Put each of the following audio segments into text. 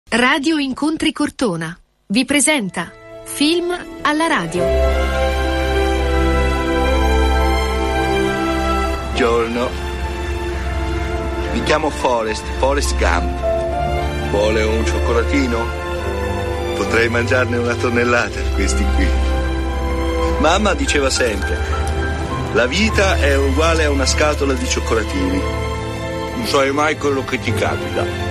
Radio Incontri Cortona vi presenta Film alla radio. Buongiorno, mi chiamo Forrest Gump. Vuole un cioccolatino? Potrei mangiarne una tonnellata di questi qui. Mamma diceva sempre: la vita è uguale a una scatola di cioccolatini. Non sai mai quello che ti capita.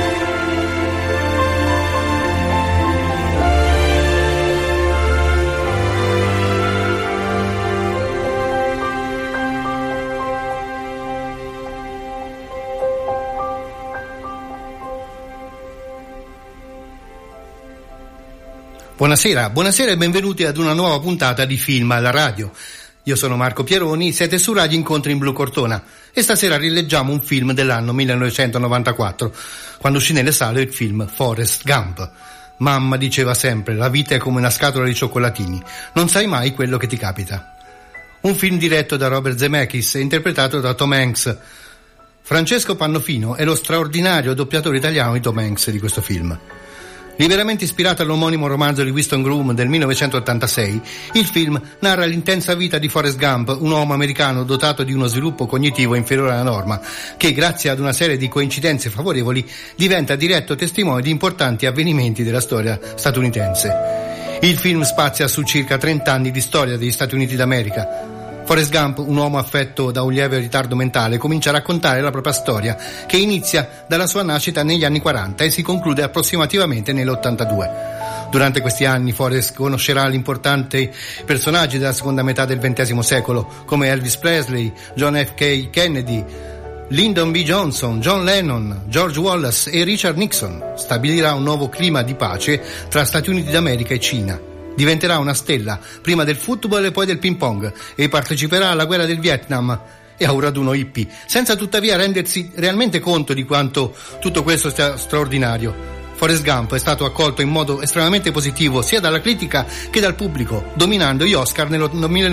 Buonasera e benvenuti ad una nuova puntata di Film alla radio. Io sono Marco Pieroni, siete su Radio Incontri in Blu Cortona e stasera rileggiamo un film dell'anno 1994, quando uscì nelle sale il film Forrest Gump. Mamma diceva sempre: la vita è come una scatola di cioccolatini, non sai mai quello che ti capita. Un film diretto da Robert Zemeckis e interpretato da Tom Hanks. Francesco Pannofino è lo straordinario doppiatore italiano di Tom Hanks di questo film. Liberamente ispirato all'omonimo romanzo di Winston Groom del 1986, il film narra l'intensa vita di Forrest Gump, un uomo americano dotato di uno sviluppo cognitivo inferiore alla norma, che grazie ad una serie di coincidenze favorevoli diventa diretto testimone di importanti avvenimenti della storia statunitense. Il film spazia su circa 30 anni di storia degli Stati Uniti d'America. Forrest Gump, un uomo affetto da un lieve ritardo mentale, comincia a raccontare la propria storia, che inizia dalla sua nascita negli anni 40 e si conclude approssimativamente nell'82. Durante questi anni Forrest conoscerà gli importanti personaggi della seconda metà del XX secolo, come Elvis Presley, John F. Kennedy, Lyndon B. Johnson, John Lennon, George Wallace e Richard Nixon. Stabilirà un nuovo clima di pace tra Stati Uniti d'America e Cina. Diventerà una stella, prima del football e poi del ping pong, e parteciperà alla guerra del Vietnam e a un raduno hippie, senza tuttavia rendersi realmente conto di quanto tutto questo sia straordinario. Forrest Gump è stato accolto in modo estremamente positivo sia dalla critica che dal pubblico, dominando gli Oscar nel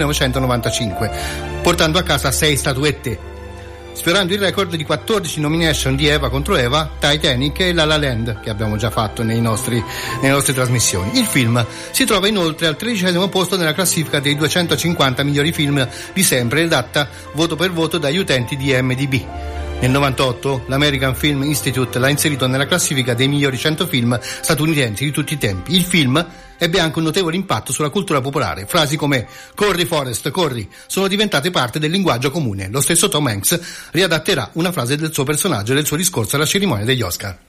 1995, portando a casa 6 statuette, sfiorando il record di 14 nomination di Eva contro Eva, Titanic e La La Land, che abbiamo già fatto nelle nostre trasmissioni. Il film si trova inoltre al 13° posto nella classifica dei 250 migliori film di sempre, redatta voto per voto dagli utenti di IMDb. Nel 98 l'American Film Institute l'ha inserito nella classifica dei migliori 100 film statunitensi di tutti i tempi. Il film ebbe anche un notevole impatto sulla cultura popolare. Frasi come "corri Forrest, corri" sono diventate parte del linguaggio comune. Lo stesso Tom Hanks riadatterà una frase del suo personaggio e del suo discorso alla cerimonia degli Oscar.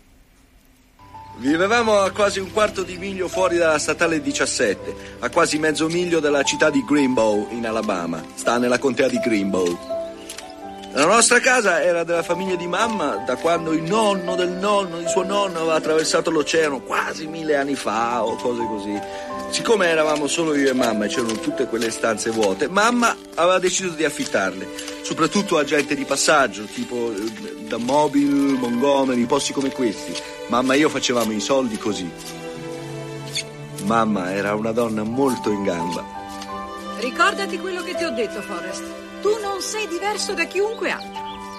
Vivevamo a quasi un quarto di miglio fuori dalla statale 17, a quasi mezzo miglio dalla città di Greenbow, in Alabama. Sta nella contea di Greenbow. La nostra casa era della famiglia di mamma da quando il nonno del nonno di suo nonno aveva attraversato l'oceano quasi 1000 anni fa o cose così. Siccome eravamo solo io e mamma e c'erano tutte quelle stanze vuote, mamma aveva deciso di affittarle, soprattutto a gente di passaggio, tipo da Mobile, Montgomery, posti come questi. Mamma e io facevamo i soldi così. Mamma era una donna molto in gamba. Ricordati quello che ti ho detto, Forrest. Tu non sei diverso da chiunque altro.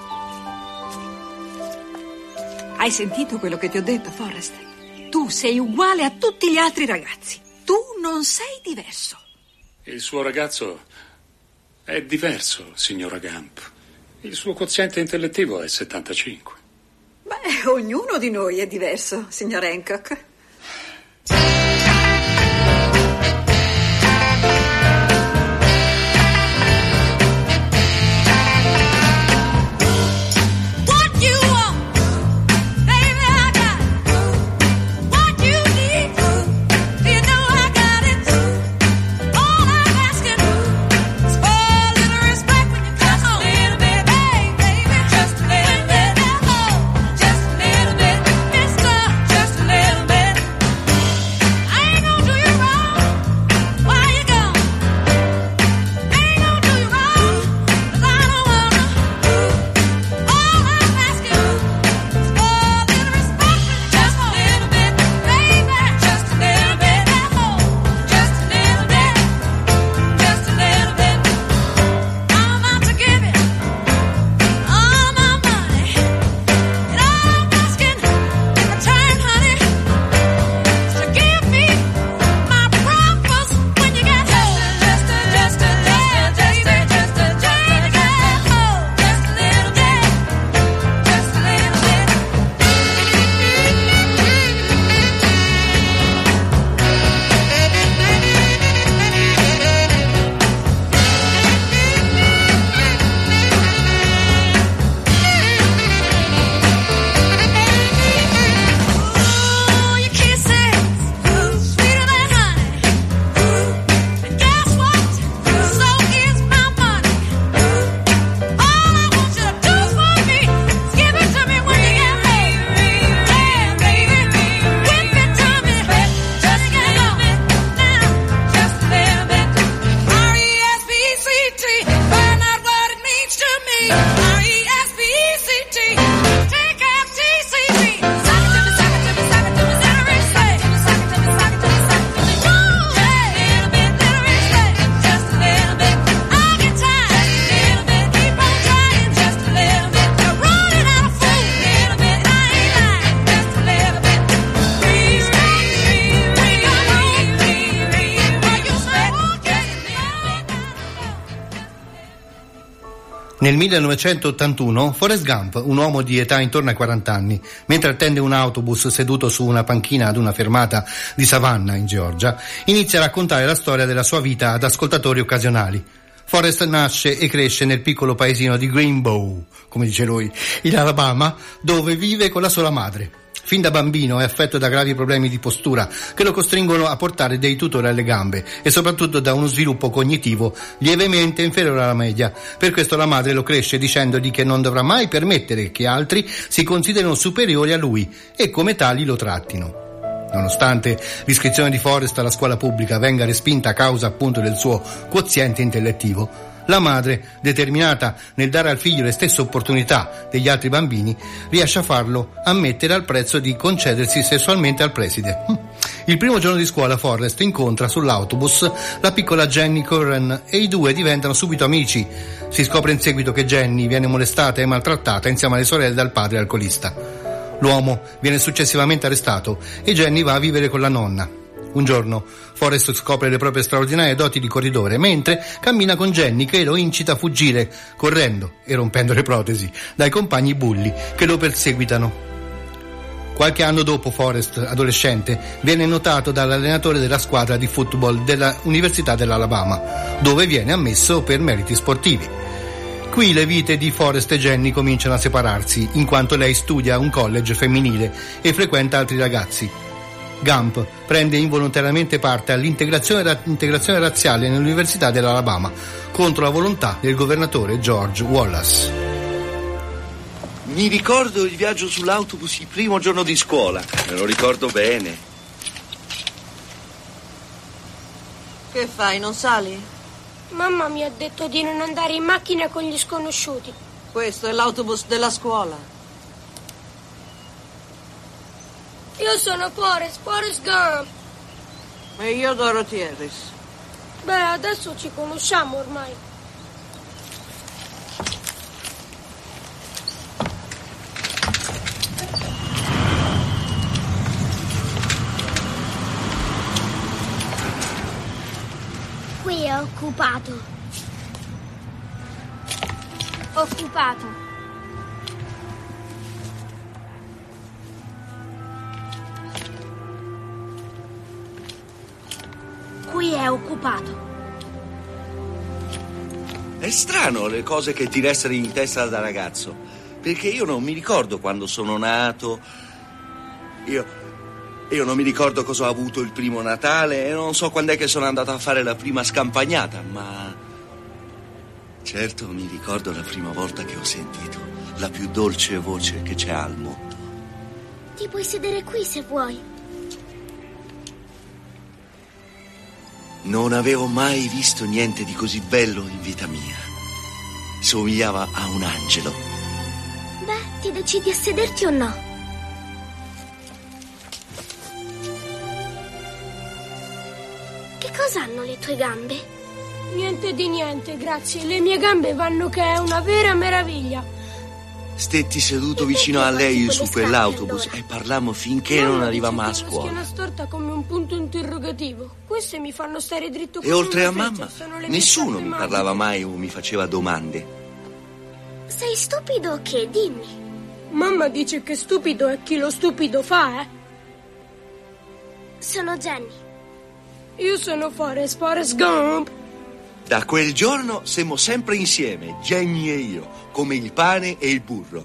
Hai sentito quello che ti ho detto, Forrest? Tu sei uguale a tutti gli altri ragazzi. Tu non sei diverso. Il suo ragazzo è diverso, signora Gump. Il suo quoziente intellettivo è 75. Beh, ognuno di noi è diverso, signor Hancock. Nel 1981 Forrest Gump, un uomo di età intorno ai 40 anni, mentre attende un autobus seduto su una panchina ad una fermata di Savannah in Georgia, inizia a raccontare la storia della sua vita ad ascoltatori occasionali. Forrest nasce e cresce nel piccolo paesino di Greenbow, come dice lui, in Alabama, dove vive con la sola madre. Fin da bambino è affetto da gravi problemi di postura che lo costringono a portare dei tutori alle gambe e soprattutto da uno sviluppo cognitivo lievemente inferiore alla media. Per questo la madre lo cresce dicendogli che non dovrà mai permettere che altri si considerino superiori a lui e come tali lo trattino. Nonostante l'iscrizione di Forrest alla scuola pubblica venga respinta a causa appunto del suo quoziente intellettivo, la madre, determinata nel dare al figlio le stesse opportunità degli altri bambini, riesce a farlo ammettere al prezzo di concedersi sessualmente al preside. Il primo giorno di scuola Forrest incontra sull'autobus la piccola Jenny Curran e i due diventano subito amici. Si scopre in seguito che Jenny viene molestata e maltrattata insieme alle sorelle dal padre alcolista. L'uomo viene successivamente arrestato e Jenny va a vivere con la nonna. Un giorno Forrest scopre le proprie straordinarie doti di corridore mentre cammina con Jenny che lo incita a fuggire, correndo e rompendo le protesi, dai compagni bulli che lo perseguitano. Qualche anno dopo Forrest, adolescente, viene notato dall'allenatore della squadra di football della Università dell'Alabama, dove viene ammesso per meriti sportivi. Qui le vite di Forrest e Jenny cominciano a separarsi, in quanto lei studia a un college femminile e frequenta altri ragazzi. Gump prende involontariamente parte all'integrazione razziale nell'Università dell'Alabama, contro la volontà del governatore George Wallace. Mi ricordo il viaggio sull'autobus il primo giorno di scuola, me lo ricordo bene. Che fai, non sali? Mamma mi ha detto di non andare in macchina con gli sconosciuti. Questo è l'autobus della scuola. Io sono Forrest Gump. E io Dorothy Harris. Beh, adesso ci conosciamo ormai. Qui è occupato. Occupato. Qui è occupato. È strano le cose che ti restano in testa da ragazzo, perché io non mi ricordo quando sono nato. Io non mi ricordo cosa ho avuto il primo Natale e non so quando è che sono andato a fare la prima scampagnata, ma certo mi ricordo la prima volta che ho sentito la più dolce voce che c'è al mondo. Ti puoi sedere qui se vuoi. Non avevo mai visto niente di così bello in vita mia. Somigliava a un angelo. Beh, ti decidi a sederti o no? Che cosa hanno le tue gambe? Niente di niente, grazie. Le mie gambe vanno che è una vera meraviglia. Stetti seduto vicino a lei su quell'autobus e parlammo finché non arrivammo a scuola. Una storta come un punto interrogativo. Queste mi fanno stare dritto come e oltre a una mamma, freccia, nessuno mi parlava mai o mi faceva domande. Sei stupido o che? Dimmi. Mamma dice che stupido è chi lo stupido fa, eh? Sono Jenny. Io sono Forrest Gump. Da quel giorno siamo sempre insieme, Jenny e io, come il pane e il burro.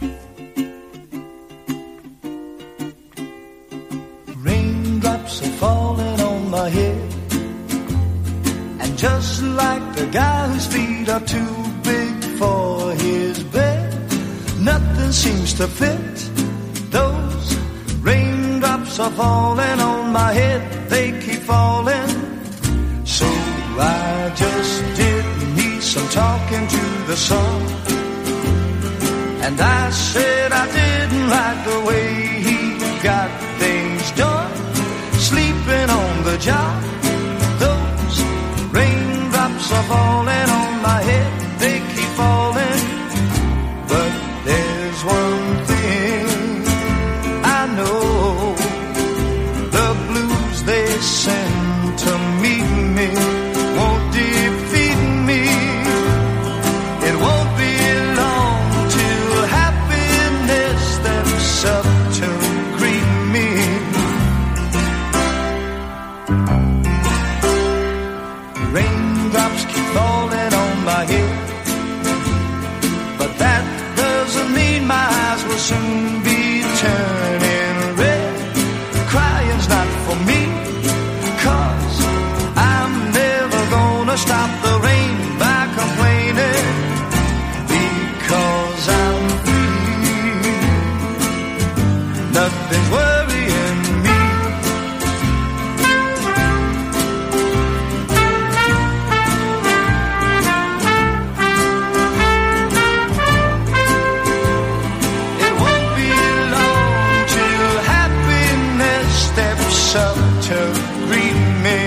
Raindrops are falling on my head, and just like the guy whose feet are too big for his bed, nothing seems to fit. Those raindrops are falling on my head, they keep falling. So I just did me some talking to the sun, and I said I didn't like the way he got things done, sleeping on the job. Those raindrops are falling on my head, they keep falling. But there's one thing I know, the blues they send to meet me won't defeat me. It won't be worrying me. It won't be long till happiness steps up to greet me.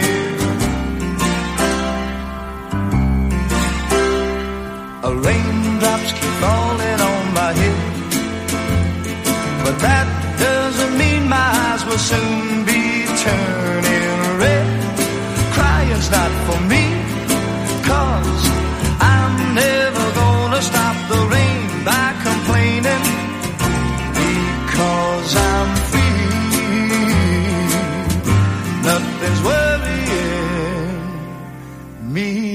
Raindrops keep falling on my head, but that doesn't mean my eyes will soon be turning red. Crying's not for me, 'cause I'm never gonna stop the rain by complaining, because I'm free. Nothing's worrying me.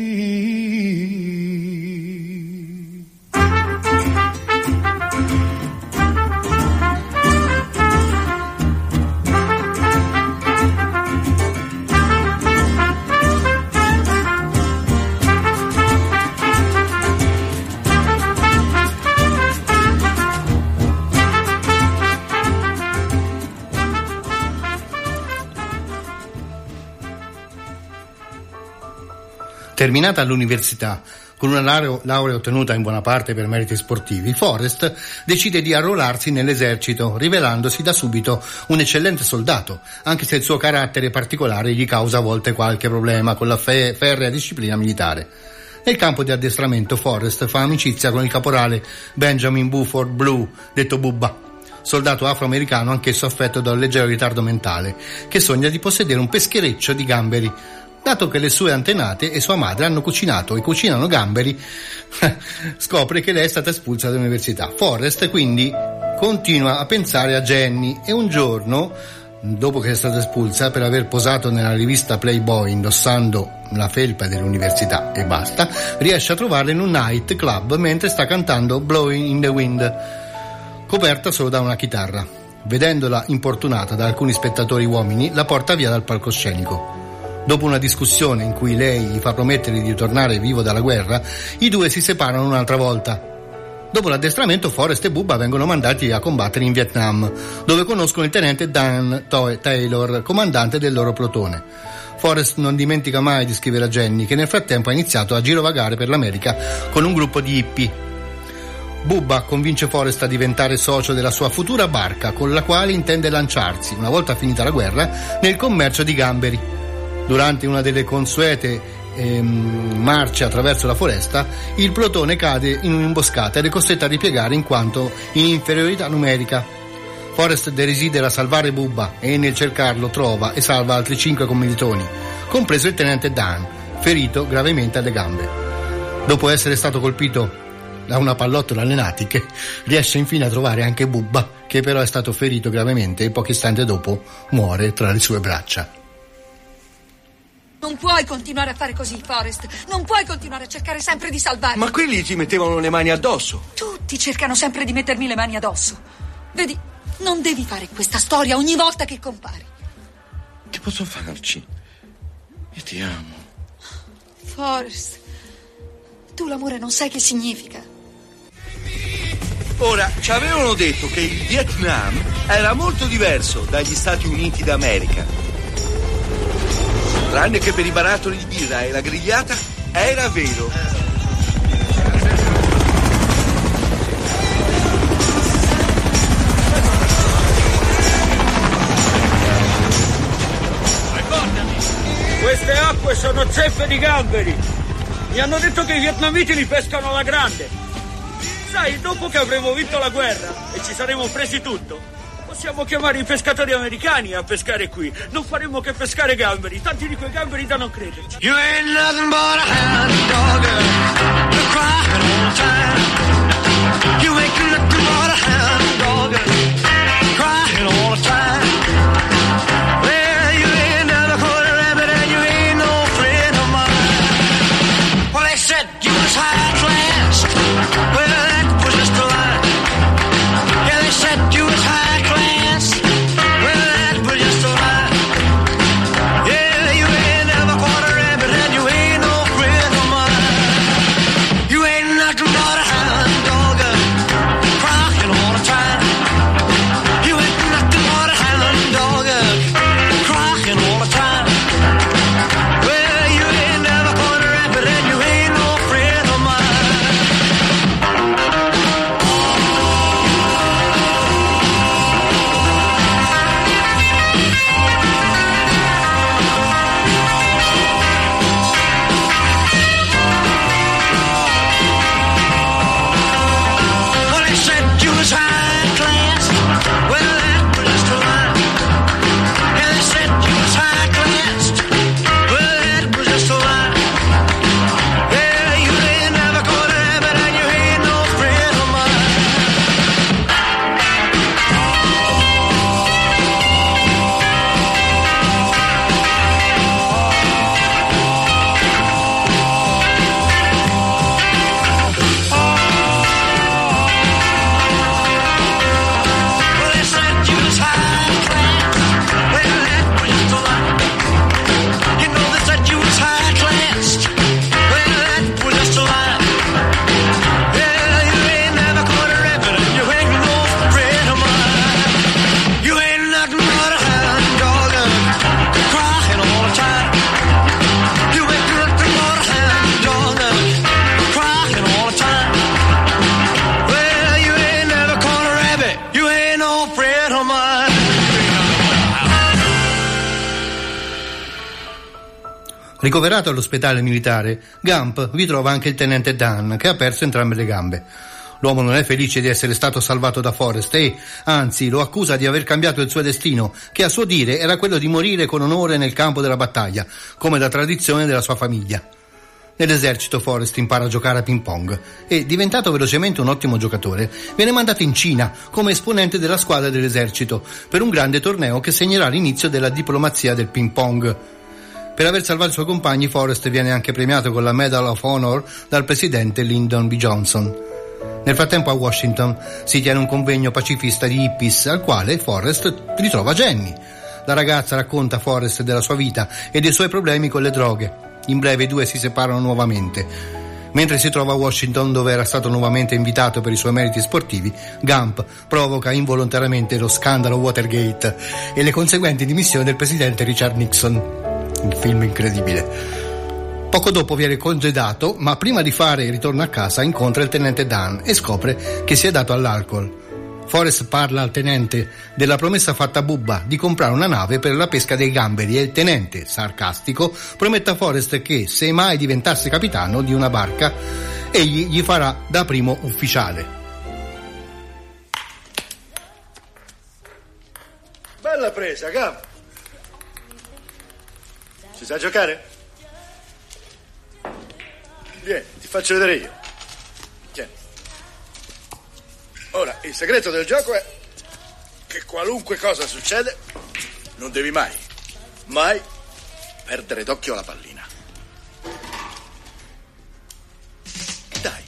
Terminata l'università, con una laurea ottenuta in buona parte per meriti sportivi, Forrest decide di arruolarsi nell'esercito, rivelandosi da subito un eccellente soldato, anche se il suo carattere particolare gli causa a volte qualche problema con la ferrea disciplina militare. Nel campo di addestramento Forrest fa amicizia con il caporale Benjamin Buford Blue, detto Bubba, soldato afroamericano anch'esso affetto da un leggero ritardo mentale, che sogna di possedere un peschereccio di gamberi. Dato che le sue antenate e sua madre hanno cucinato e cucinano gamberi, scopre che lei è stata espulsa dall'università. Forrest quindi continua a pensare a Jenny e un giorno, dopo che è stata espulsa per aver posato nella rivista Playboy indossando la felpa dell'università e basta, riesce a trovarla in un night club mentre sta cantando Blowing in the Wind, coperta solo da una chitarra. Vedendola importunata da alcuni spettatori uomini, la porta via dal palcoscenico. Dopo una discussione in cui lei gli fa promettere di tornare vivo dalla guerra, i due si separano un'altra volta. Dopo l'addestramento, Forrest e Bubba vengono mandati a combattere in Vietnam, dove conoscono il tenente Dan Taylor, comandante del loro plotone. Forrest non dimentica mai di scrivere a Jenny, che nel frattempo ha iniziato a girovagare per l'America con un gruppo di hippie. Bubba convince Forrest a diventare socio della sua futura barca, con la quale intende lanciarsi, una volta finita la guerra, nel commercio di gamberi. Durante una delle consuete marce attraverso la foresta, il plotone cade in un'imboscata ed è costretto a ripiegare in quanto in inferiorità numerica. Forrest desidera salvare Bubba e nel cercarlo trova e salva altri 5 commilitoni, compreso il tenente Dan, ferito gravemente alle gambe. Dopo essere stato colpito da una pallottola alle natiche, riesce infine a trovare anche Bubba, che però è stato ferito gravemente e pochi istanti dopo muore tra le sue braccia. Non puoi continuare a fare così, Forrest. Non puoi continuare a cercare sempre di salvarmi. Ma quelli ti mettevano le mani addosso. Tutti cercano sempre di mettermi le mani addosso. Vedi, non devi fare questa storia ogni volta che compari. Che posso farci? Io ti amo. Forrest, tu l'amore non sai che significa. Ora, ci avevano detto che il Vietnam era molto diverso dagli Stati Uniti d'America. Tranne che per i barattoli di birra e la grigliata, era vero. Ricordami, queste acque sono zeffe di gamberi. Mi hanno detto che i vietnamiti li pescano alla grande. Sai, dopo che avremo vinto la guerra e ci saremo presi tutto, possiamo chiamare i pescatori americani a pescare qui. Non faremo che pescare gamberi, tanti di quei gamberi da non crederci. You ain't nothing but a hound dog, you're crying all the time. You ain't nothing but a hound dog, crying all the time. Well, you ain't never caught a rabbit and you ain't no friend of mine. Well, they said you was high class. Well, that was just a lie. Yeah, they said you was high. Ricoverato all'ospedale militare, Gump vi trova anche il tenente Dan, che ha perso entrambe le gambe. L'uomo non è felice di essere stato salvato da Forrest e, anzi, lo accusa di aver cambiato il suo destino, che a suo dire era quello di morire con onore nel campo della battaglia, come da tradizione della sua famiglia. Nell'esercito Forrest impara a giocare a ping pong e, diventato velocemente un ottimo giocatore, viene mandato in Cina come esponente della squadra dell'esercito per un grande torneo che segnerà l'inizio della diplomazia del ping pong. Per aver salvato i suoi compagni, Forrest viene anche premiato con la Medal of Honor dal presidente Lyndon B. Johnson. Nel frattempo a Washington si tiene un convegno pacifista di hippies al quale Forrest ritrova Jenny. La ragazza racconta a Forrest della sua vita e dei suoi problemi con le droghe. In breve i due si separano nuovamente. Mentre si trova a Washington, dove era stato nuovamente invitato per i suoi meriti sportivi, Gump provoca involontariamente lo scandalo Watergate e le conseguenti dimissioni del presidente Richard Nixon. Un film incredibile. Poco dopo viene congedato, ma prima di fare il ritorno a casa incontra il tenente Dan e scopre che si è dato all'alcol. Forrest parla al tenente della promessa fatta a Bubba di comprare una nave per la pesca dei gamberi e il tenente, sarcastico, promette a Forrest che se mai diventasse capitano di una barca, egli gli farà da primo ufficiale. Bella presa, Gump. Si sa giocare? Vieni, ti faccio vedere io. Tieni. Ora, il segreto del gioco è che qualunque cosa succede, non devi mai perdere d'occhio la pallina. Dai.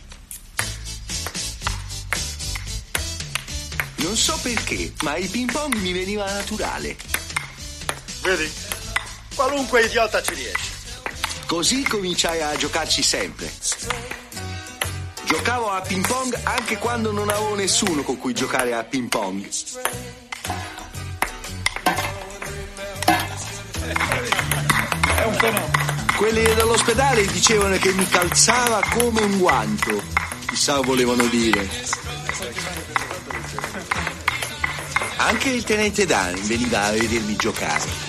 Non so perché, ma il ping pong mi veniva naturale. Vedi? Qualunque idiota ci riesce. Così cominciai a giocarci sempre. Giocavo a ping pong anche quando non avevo nessuno con cui giocare a ping pong. È un fenomeno. Quelli dell'ospedale dicevano che mi calzava come un guanto. Chissà volevano dire. Anche il tenente Dan veniva a vedermi giocare.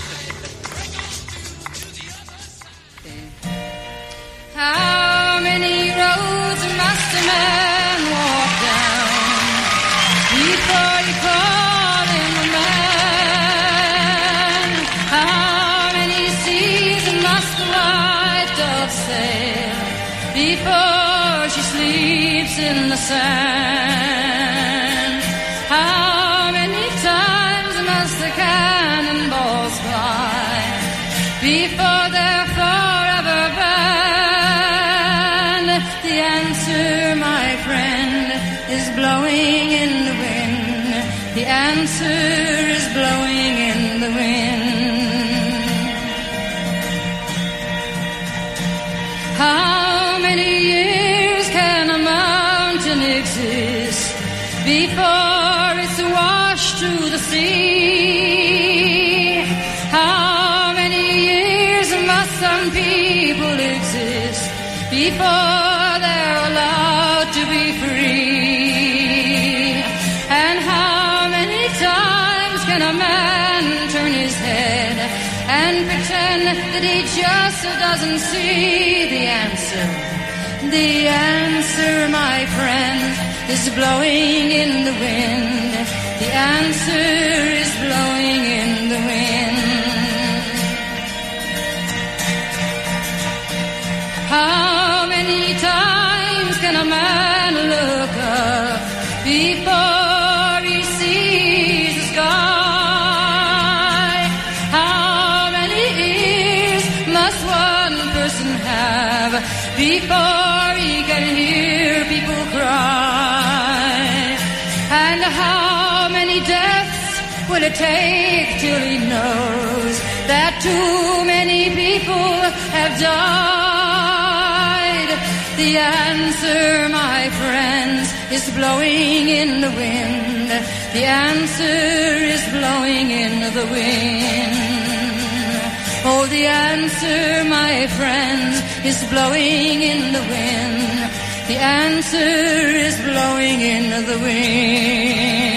How many roads must a man walk down before you call him a man? How many seas must the white dove sail before she sleeps in the sand? How many times must the cannonballs fly before they're forever banned? The answer, my friend, is blowing in the wind. The answer is blowing in the wind. How many years can a mountain exist before it's washed to the sea? How many years must some people exist before they're allowed to be free? And how many times can a man turn his head and pretend that he just doesn't see the answer? The answer, my friend, is blowing in the wind. The answer is blowing in the wind. How many times can a man look up before he sees the sky? How many ears must one person have before he can hear people cry? And how many deaths will it take till he knows that too many people have died? The answer, my friends, is blowing in the wind. The answer is blowing in the wind. Oh, the answer, my friends, is blowing in the wind. The answer is blowing in the wind.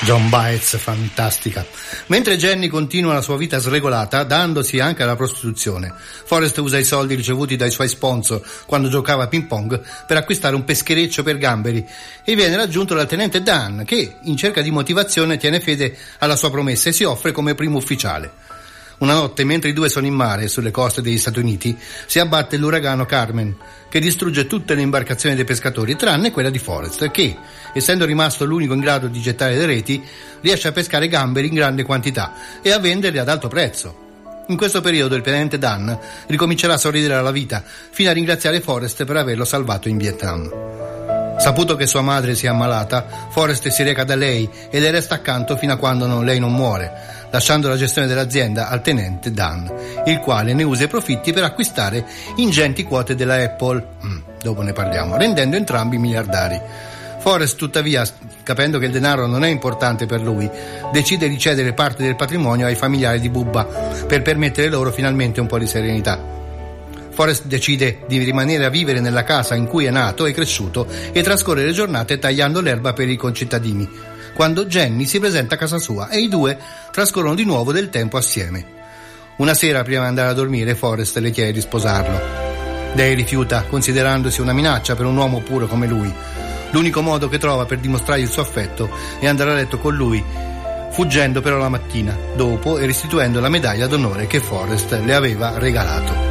John Baez, fantastica. Mentre Jenny continua la sua vita sregolata, dandosi anche alla prostituzione, Forrest usa i soldi ricevuti dai suoi sponsor quando giocava a ping pong per acquistare un peschereccio per gamberi e viene raggiunto dal tenente Dan, che, in cerca di motivazione, tiene fede alla sua promessa e si offre come primo ufficiale. Una notte, mentre i due sono in mare sulle coste degli Stati Uniti, si abbatte l'uragano Carmen, che distrugge tutte le imbarcazioni dei pescatori, tranne quella di Forrest, che, essendo rimasto l'unico in grado di gettare le reti, riesce a pescare gamberi in grande quantità e a venderli ad alto prezzo. In questo periodo il tenente Dan ricomincerà a sorridere alla vita, fino a ringraziare Forrest per averlo salvato in Vietnam. Saputo che sua madre si è ammalata, Forrest si reca da lei e le resta accanto fino a quando lei non muore, lasciando la gestione dell'azienda al tenente Dan, il quale ne usa i profitti per acquistare ingenti quote della Apple, dopo ne parliamo, rendendo entrambi miliardari. Forrest, tuttavia, capendo che il denaro non è importante per lui, decide di cedere parte del patrimonio ai familiari di Bubba per permettere loro finalmente un po' di serenità. Forrest decide di rimanere a vivere nella casa in cui è nato e cresciuto e trascorre le giornate tagliando l'erba per i concittadini, quando Jenny si presenta a casa sua e i due trascorrono di nuovo del tempo assieme. Una sera, prima di andare a dormire, Forrest le chiede di sposarlo. Lei rifiuta, considerandosi una minaccia per un uomo puro come lui. L'unico modo che trova per dimostrargli il suo affetto è andare a letto con lui, fuggendo però la mattina dopo e restituendo la medaglia d'onore che Forrest le aveva regalato.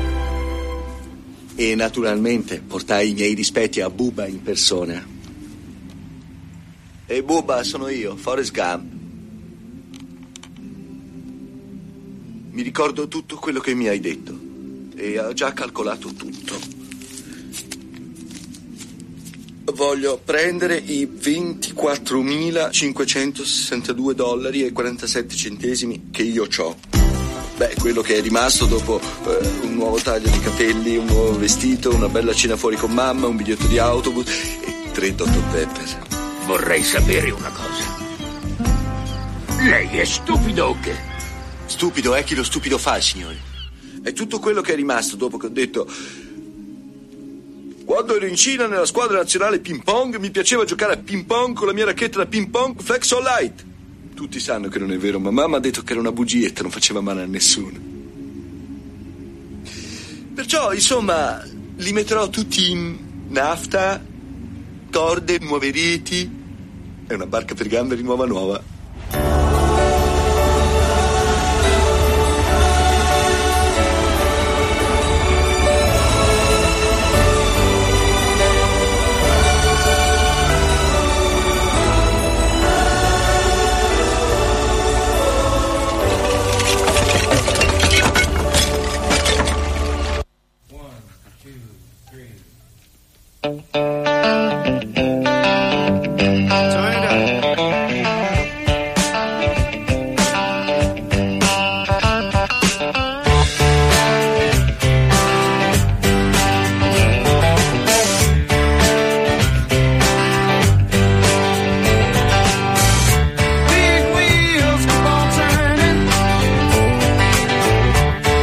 E naturalmente portai i miei rispetti a Bubba in persona. E Bubba, sono io, Forrest Gump. Mi ricordo tutto quello che mi hai detto e ho già calcolato tutto. Voglio prendere i $24.562,47 che io c'ho. Beh, quello che è rimasto dopo un nuovo taglio di capelli, un nuovo vestito, una bella cena fuori con mamma, un biglietto di autobus e 3 Dr. Pepper. Vorrei sapere una cosa. Lei è stupido o che? Stupido è chi lo stupido fa, signore. È tutto quello che è rimasto dopo che ho detto: quando ero in Cina nella squadra nazionale ping pong mi piaceva giocare a ping pong con la mia racchetta da ping pong Flexo Light. Tutti sanno che non è vero, ma mamma ha detto che era una bugietta, non faceva male a nessuno. Perciò, insomma, li metterò tutti in nafta, corde, nuove reti e una barca per gamberi nuova.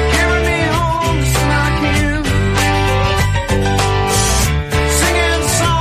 Singing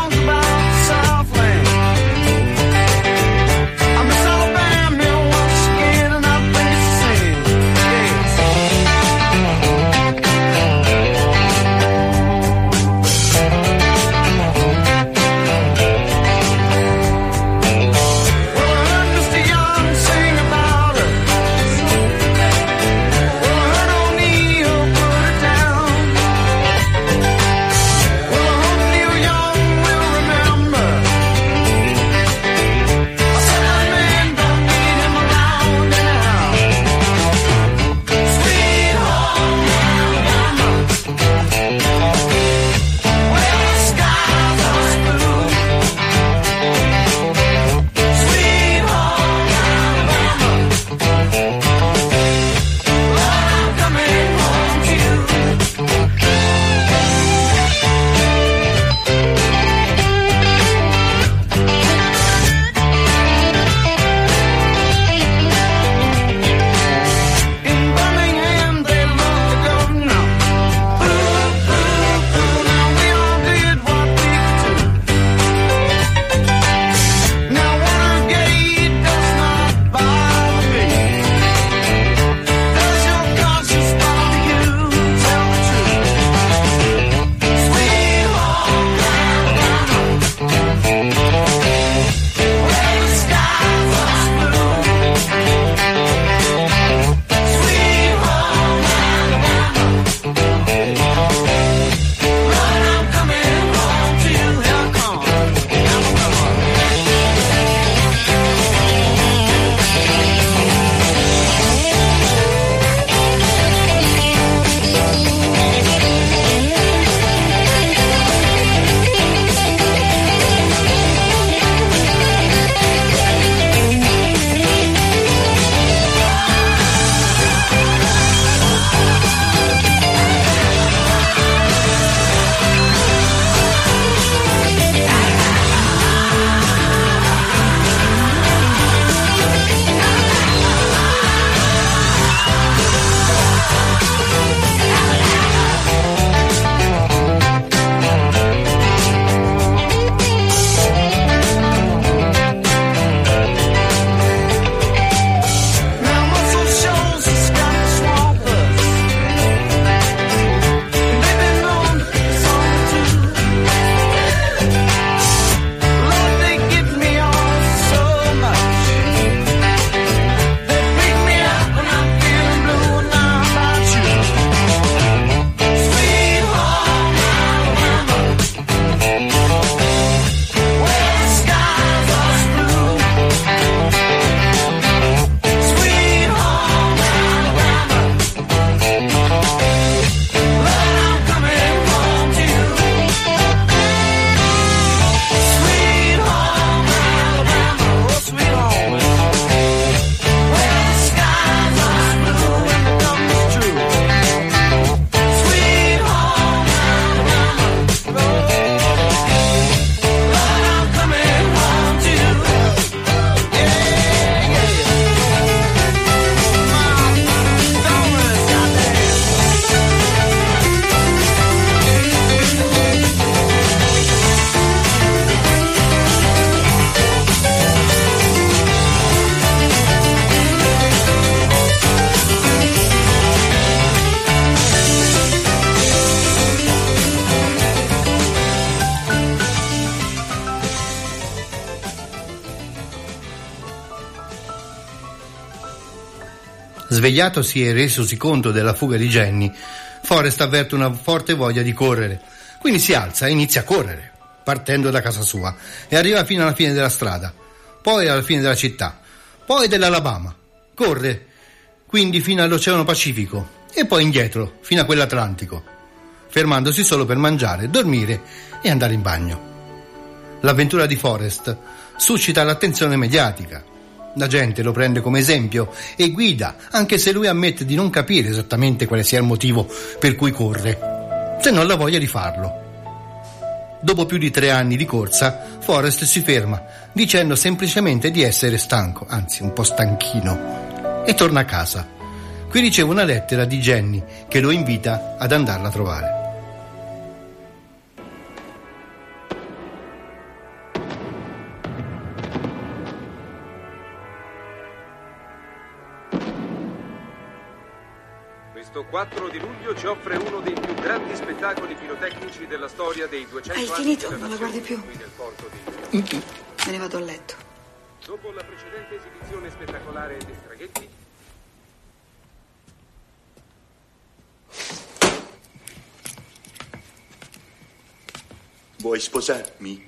Svegliatosi e resosi conto della fuga di Jenny, Forrest avverte una forte voglia di correre. Quindi si alza e inizia a correre, partendo da casa sua, e arriva fino alla fine della strada, poi alla fine della città, poi dell'Alabama. Corre quindi fino all'Oceano Pacifico e poi indietro fino a quell'Atlantico, fermandosi solo per mangiare, dormire e andare in bagno. L'avventura di Forrest suscita l'attenzione mediatica. La gente lo prende come esempio e guida, anche se lui ammette di non capire esattamente quale sia il motivo per cui corre, se non la voglia di farlo. Dopo più di 3 anni di corsa, Forrest si ferma, dicendo semplicemente di essere stanco, anzi un po' stanchino, e torna a casa. Qui riceve una lettera di Jenny che lo invita ad andarla a trovare. Questo 4 di luglio ci offre uno dei più grandi spettacoli pirotecnici della storia dei 200 Hai anni finito? di Non la guardi più? qui nel porto di... Me ne vado a letto. Dopo la precedente esibizione spettacolare dei traghetti, Vuoi sposarmi?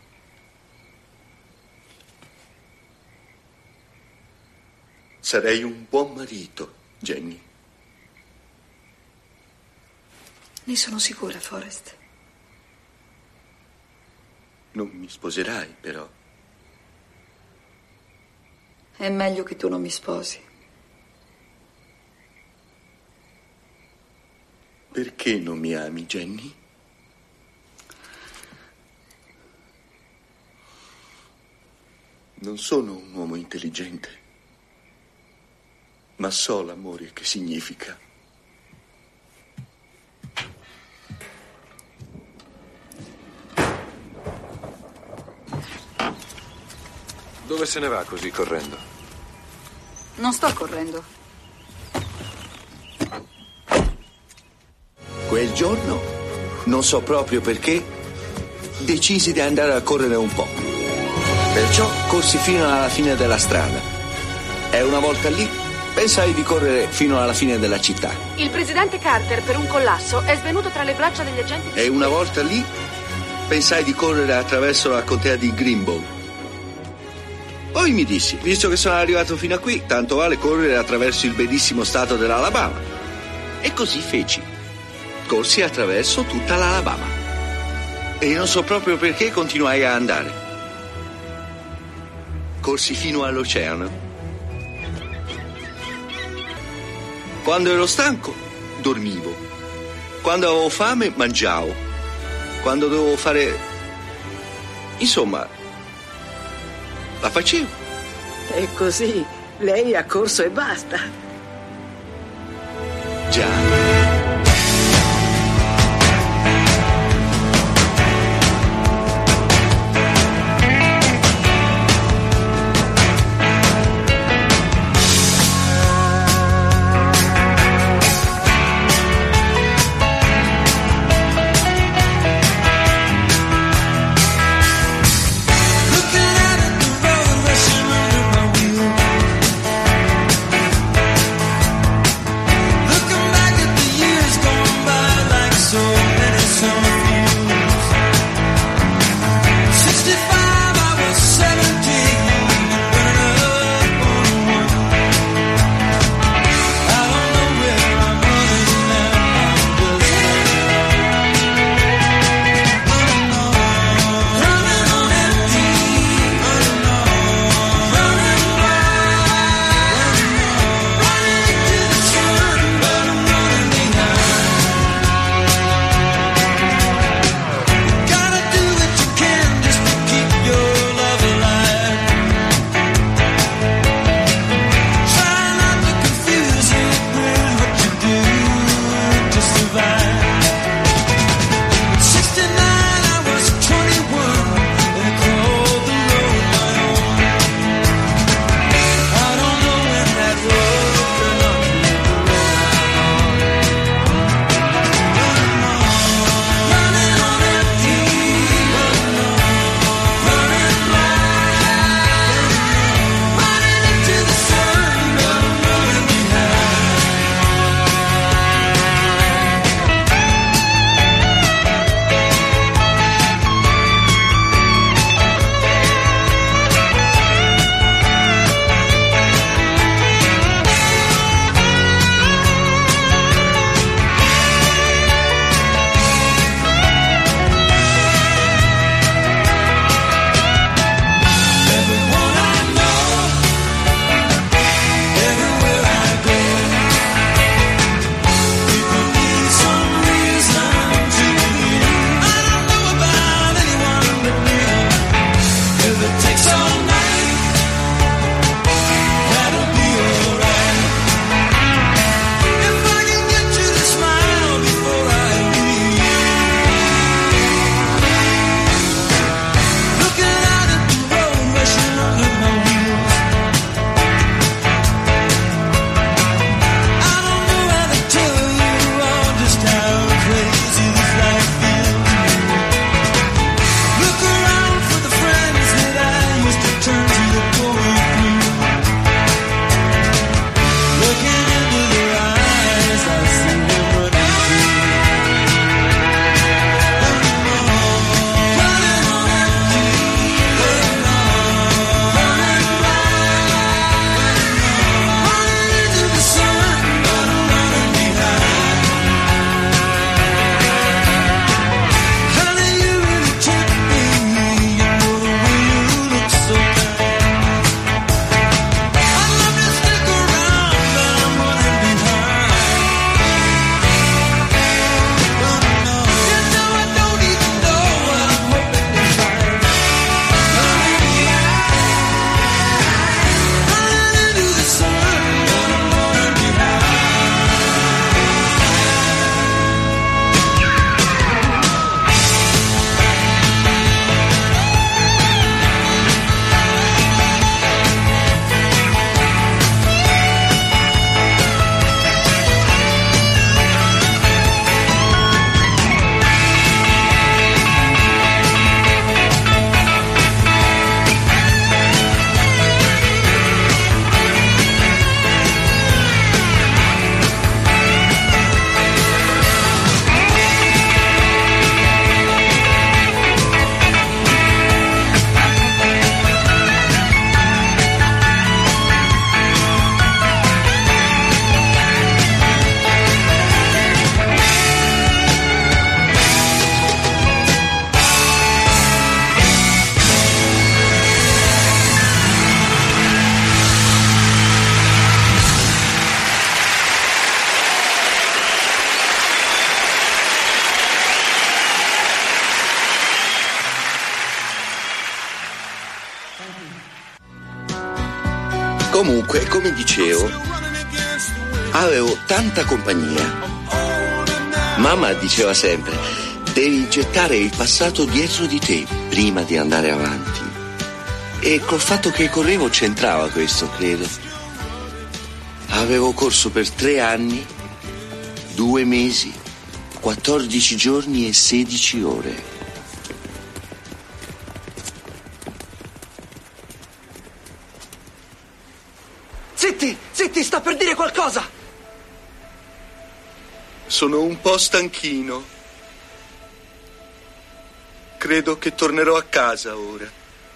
Sarei un buon marito, Jenny. Ne sono sicura, Forrest. Non mi sposerai, però. È meglio che tu non mi sposi. Perché non mi ami, Jenny? Non sono un uomo intelligente, ma so l'amore che significa. dove se ne va così correndo? Non sto correndo. Quel giorno, non so proprio perché, decisi di andare a correre un po'. Perciò corsi fino alla fine della strada. E una volta lì, pensai di correre fino alla fine della città. Il presidente Carter, per un collasso, è svenuto tra le braccia degli agenti di... E una volta lì, pensai di correre attraverso la contea di Greenbow. Poi mi dissi, visto che sono arrivato fino a qui, tanto vale correre attraverso il bellissimo stato dell'Alabama. E così feci. Corsi attraverso tutta l'Alabama. E non so proprio perché continuai a andare. Corsi fino all'oceano. Quando ero stanco, dormivo. Quando avevo fame, mangiavo. Quando dovevo fare... Insomma, la facevo. E così lei ha corso e basta. Già. Looking back at Comunque, come dicevo, avevo tanta compagnia. Mamma diceva sempre: devi gettare il passato dietro di te prima di andare avanti. E col fatto che correvo c'entrava questo, credo. Avevo corso per 3 anni, 2 mesi, 14 giorni e 16 ore. Zitti, sta per dire qualcosa! Sono un po' stanchino. Credo che tornerò a casa ora.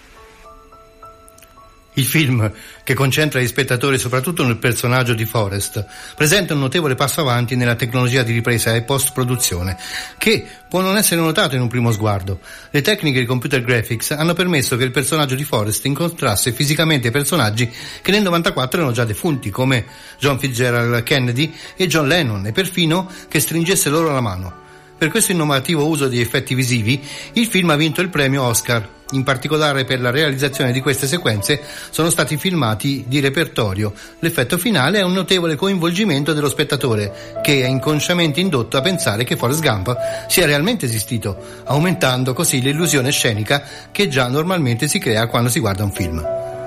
Il film, che concentra gli spettatori soprattutto nel personaggio di Forrest, presenta un notevole passo avanti nella tecnologia di ripresa e post-produzione, che può non essere notato in un primo sguardo. Le tecniche di computer graphics hanno permesso che il personaggio di Forrest incontrasse fisicamente personaggi che nel 94 erano già defunti, come John Fitzgerald Kennedy e John Lennon, e perfino che stringesse loro la mano. Per questo innovativo uso di effetti visivi, il film ha vinto il premio Oscar. In particolare per la realizzazione di queste sequenze sono stati filmati di repertorio. L'effetto finale è un notevole coinvolgimento dello spettatore, che è inconsciamente indotto a pensare che Forrest Gump sia realmente esistito, aumentando così l'illusione scenica che già normalmente si crea quando si guarda un film.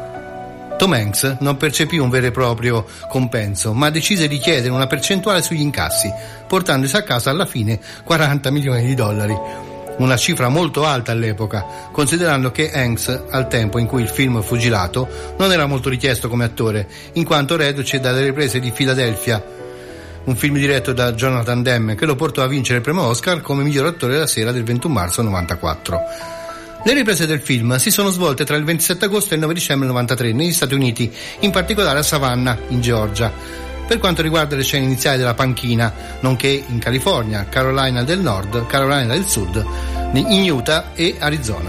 Tom Hanks non percepì un vero e proprio compenso, ma decise di chiedere una percentuale sugli incassi, portandosi a casa alla fine $40 milioni. Una cifra molto alta all'epoca, considerando che Hanks, al tempo in cui il film fu girato, non era molto richiesto come attore, in quanto reduce dalle riprese di Philadelphia, un film diretto da Jonathan Demme, che lo portò a vincere il premio Oscar come miglior attore la sera del 21 marzo 94. Le riprese del film si sono svolte tra il 27 agosto e il 9 dicembre 93 negli Stati Uniti, in particolare a Savannah, in Georgia. Per quanto riguarda le scene iniziali della panchina, nonché in California, Carolina del Nord, Carolina del Sud, in Utah e Arizona.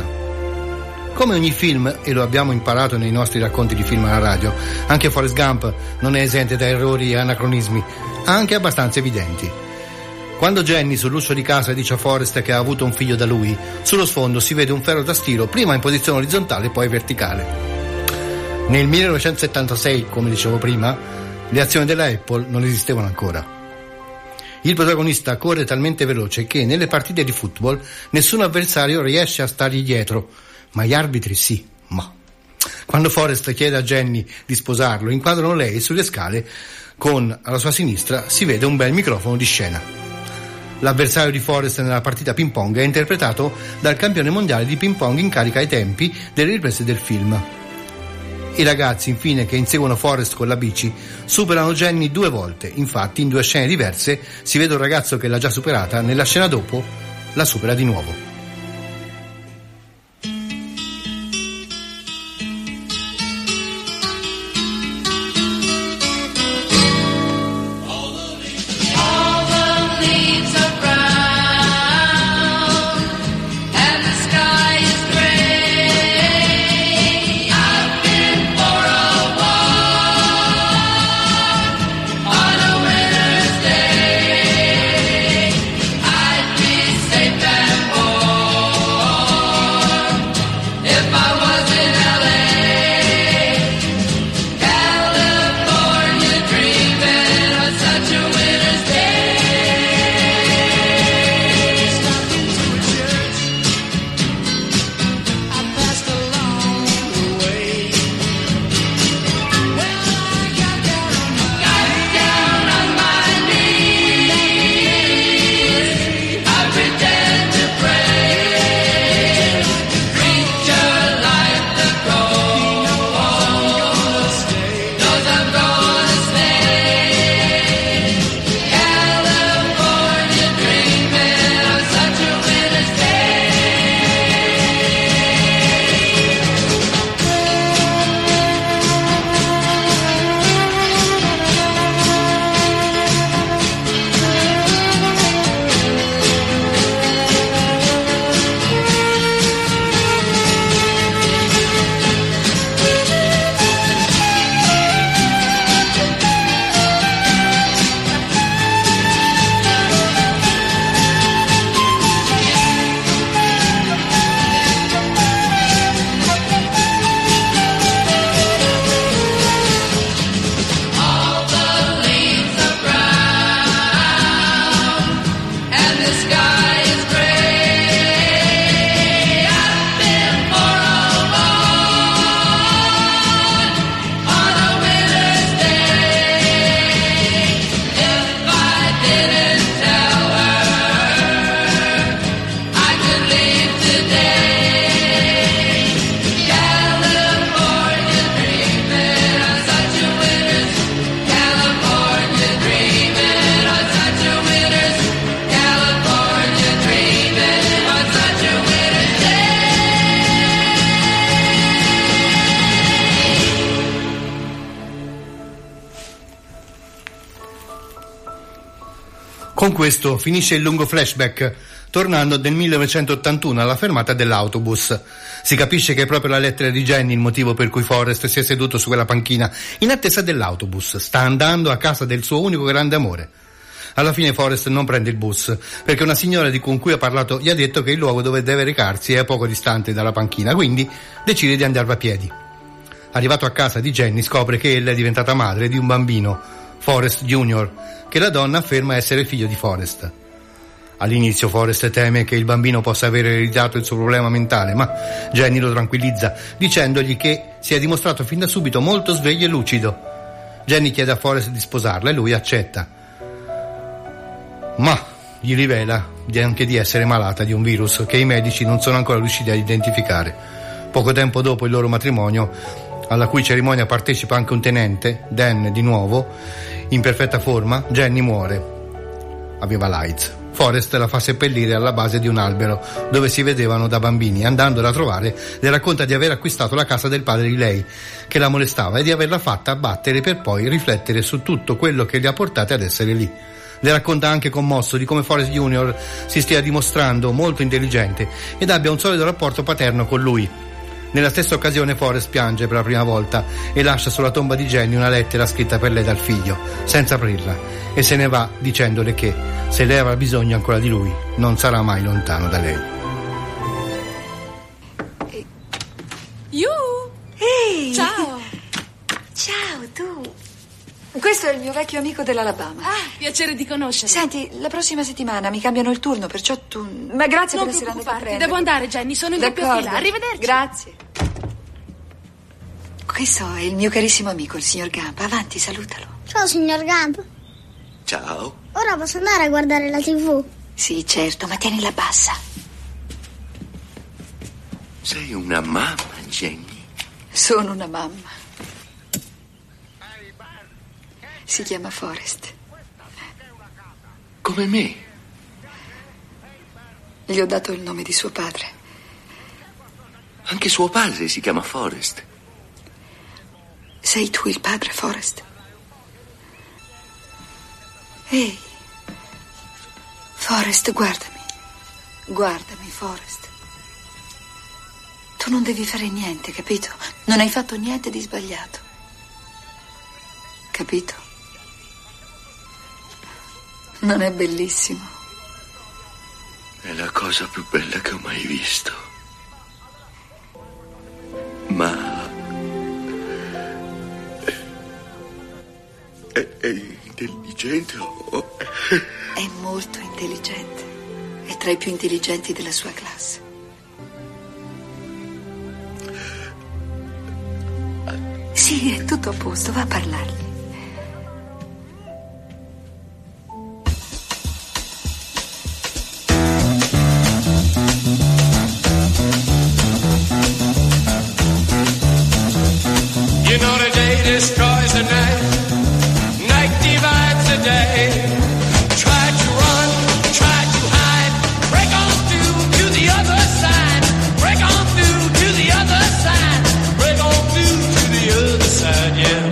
Come ogni film, e lo abbiamo imparato nei nostri racconti di film alla radio, anche Forrest Gump non è esente da errori e anacronismi, anche abbastanza evidenti. Quando Jenny sull'uscio di casa dice a Forrest che ha avuto un figlio da lui, sullo sfondo si vede un ferro da stiro prima in posizione orizzontale e poi verticale. Nel 1976, come dicevo prima, le azioni della Apple non esistevano ancora. Il protagonista corre talmente veloce che nelle partite di football nessun avversario riesce a stargli dietro, ma gli arbitri sì. Ma quando Forrest chiede a Jenny di sposarlo, inquadrano lei sulle scale con, alla sua sinistra, si vede un bel microfono di scena. L'avversario di Forrest nella partita ping pong è interpretato dal campione mondiale di ping pong in carica ai tempi delle riprese del film. I ragazzi, infine, che inseguono Forrest con la bici, superano Jenny 2 volte. Infatti, in 2 scene diverse, si vede un ragazzo che l'ha già superata, nella scena dopo la supera di nuovo. Safe and warm. Con questo finisce il lungo flashback, tornando nel 1981 alla fermata dell'autobus. Si capisce che è proprio la lettera di Jenny il motivo per cui Forrest si è seduto su quella panchina in attesa dell'autobus. Sta andando a casa del suo unico grande amore. Alla fine Forrest non prende il bus, perché una signora con cui ha parlato gli ha detto che il luogo dove deve recarsi è poco distante dalla panchina, quindi decide di andare a piedi. Arrivato a casa di Jenny scopre che ella è diventata madre di un bambino, Forrest Jr., che la donna afferma essere figlio di Forrest. All'inizio Forrest teme che il bambino possa aver ereditato il suo problema mentale, ma Jenny lo tranquillizza dicendogli che si è dimostrato fin da subito molto sveglio e lucido. Jenny chiede a Forrest di sposarla e lui accetta, ma gli rivela anche di essere malata di un virus che i medici non sono ancora riusciti ad identificare. Poco tempo dopo il loro matrimonio, alla cui cerimonia partecipa anche un tenente, Dan di nuovo, in perfetta forma, Jenny muore. Aveva l'AIDS. Forrest la fa seppellire alla base di un albero dove si vedevano da bambini. Andandola a trovare, le racconta di aver acquistato la casa del padre di lei, che la molestava, e di averla fatta abbattere per poi riflettere su tutto quello che li ha portate ad essere lì. Le racconta anche commosso di come Forrest Jr. si stia dimostrando molto intelligente ed abbia un solido rapporto paterno con lui. Nella stessa occasione Forrest piange per la prima volta e lascia sulla tomba di Jenny una lettera scritta per lei dal figlio, senza aprirla, e se ne va dicendole che, se lei avrà bisogno ancora di lui, non sarà mai lontano da lei. Ehi! Ciao! Ciao, tu! Questo è il mio vecchio amico dell'Alabama. Ah, piacere di conoscerlo. Senti, la prossima settimana mi cambiano il turno, perciò tu... Ma grazie per essere andata a prendere. Devo andare, Jenny, sono in doppia fila. Arrivederci. Grazie. Questo è il mio carissimo amico, il signor Gump. Avanti, salutalo. Ciao, signor Gump. Ciao. Ora posso andare a guardare la TV? Sì, certo, ma tienila bassa. Sei una mamma, Jenny. Sono una mamma. Si chiama Forrest. Come me. Gli ho dato il nome di suo padre. Anche suo padre si chiama Forrest. Sei tu il padre, Forrest? Ehi, Forrest, guardami. Guardami, Forrest. Tu non devi fare niente, capito? Non hai fatto niente di sbagliato. Capito? Non è bellissimo? È la cosa più bella che ho mai visto. Ma... è intelligente o... È molto intelligente. È tra i più intelligenti della sua classe. Sì, è tutto a posto, va a parlargli. You know the day destroys the night, night divides the day. Try to run, try to hide, break on through to the other side, break on through to the other side, break on through to the other side, yeah.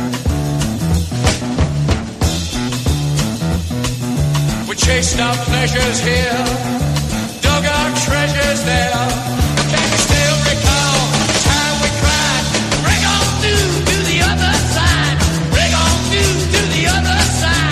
We chased our pleasures here, dug our treasures there. Can you still recall the time we cried? Break on through to the other side, break on through to the other side.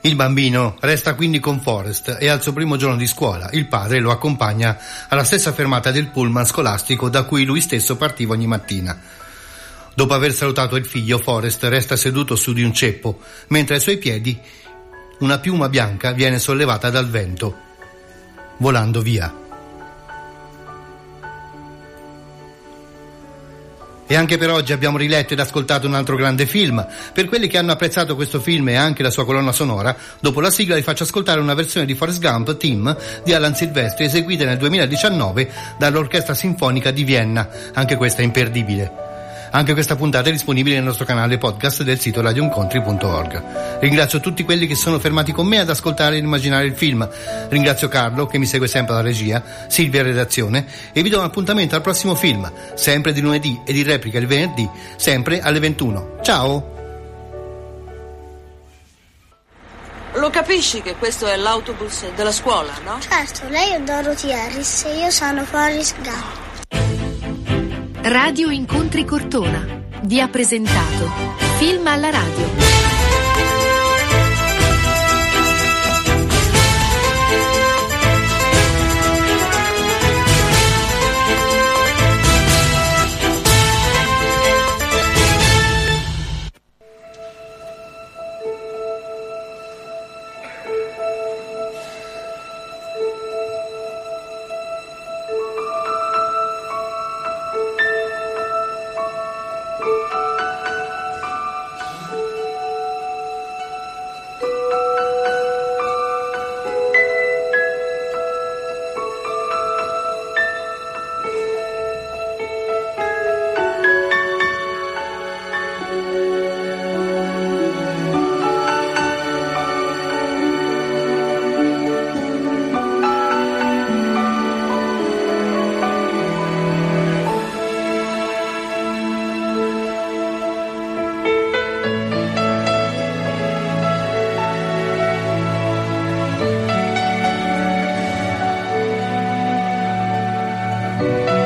Il bambino resta quindi con Forrest e al suo primo giorno di scuola il padre lo accompagna alla stessa fermata del pullman scolastico da cui lui stesso partiva ogni mattina. Dopo aver salutato il figlio, Forrest resta seduto su di un ceppo, mentre ai suoi piedi una piuma bianca viene sollevata dal vento, volando via. E anche per oggi abbiamo riletto ed ascoltato un altro grande film. Per quelli che hanno apprezzato questo film e anche la sua colonna sonora, dopo la sigla vi faccio ascoltare una versione di Forrest Gump Team di Alan Silvestri, eseguita nel 2019 dall'Orchestra Sinfonica di Vienna. Anche questa è imperdibile. Anche questa puntata è disponibile nel nostro canale podcast del sito radioincontri.org. Ringrazio tutti quelli che sono fermati con me ad ascoltare ed immaginare il film. Ringrazio Carlo, che mi segue sempre alla regia, Silvia in redazione, e vi do un appuntamento al prossimo film, sempre di lunedì e di replica il venerdì, sempre alle 21. Ciao! Lo capisci che questo è l'autobus della scuola, no? Certo, lei è Dorothy Harris e io sono Forrest Gump. Radio Incontri Cortona vi ha presentato Film alla radio. Thank you.